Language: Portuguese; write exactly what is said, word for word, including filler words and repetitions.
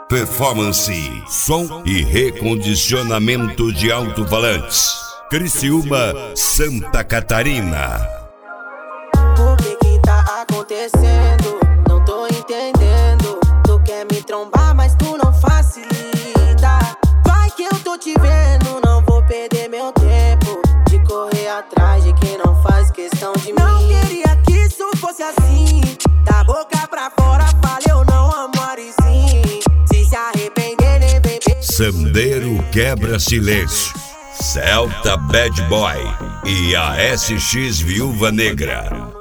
Performance, som e recondicionamento de alto-falantes. Criciúma, Santa Catarina. O que que tá acontecendo? Não tô entendendo. Tu quer me trombar, mas tu não facilita. Vai que eu tô te vendo, não vou perder meu tempo de correr atrás de quem não faz questão de mim. Não queria que isso fosse assim. Da boca pra fora, falei eu não amo Arizinho. Se se arrepender, nem vem ver. Sandeiro Quebra Silêncio, Celta Bad Boy e a S X Viúva Negra.